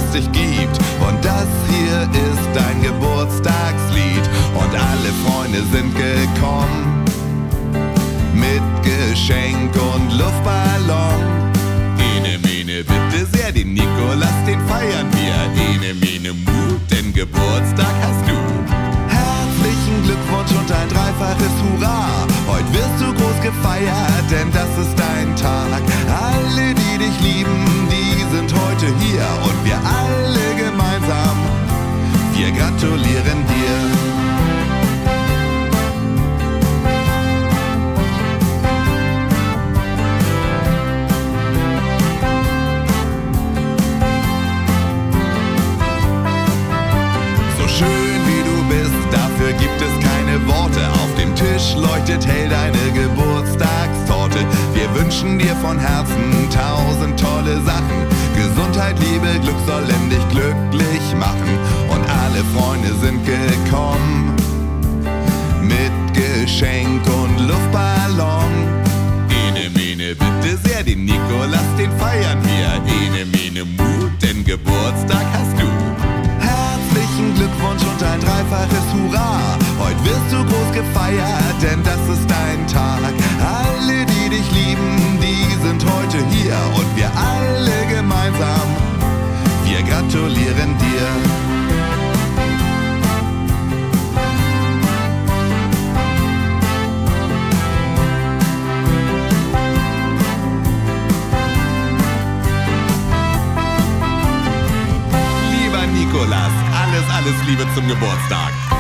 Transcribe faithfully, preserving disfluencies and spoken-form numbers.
es dich gibt. Und das hier ist dein Geburtstagslied. Und alle Freunde sind gekommen mit Geschenk und Luftballon. Ene, mene, bitte sehr, den Nikolaus, den feiern wir. Ene, mene, Mut, denn Geburtstag hast du. Herzlichen Glückwunsch und ein dreifaches Hurra. Heute wirst du groß gefeiert, denn das ist dein Tag. Alle, die dich lieben, die sind heute hier. Und wir alle gemeinsam, wir gratulieren dir. Schön wie du bist, dafür gibt es keine Worte. Auf dem Tisch leuchtet hell deine Geburtstagstorte. Wir wünschen dir von Herzen tausend tolle Sachen. Gesundheit, Liebe, Glück sollen dich glücklich machen. Und alle Freunde sind gekommen mit Geschenk und Luftballon. Ene, mene, bitte sehr, den Nikolaus, den feiern wir. Ene, mene, Mut, denn Geburtstag hast du. Herzlichen Glückwunsch und ein dreifaches Hurra. Heute wirst du groß gefeiert, denn das ist dein Tag. Alle, die dich lieben, die sind heute hier. Und wir alle gemeinsam, wir gratulieren dir. Nikolaus, alles, alles Liebe zum Geburtstag.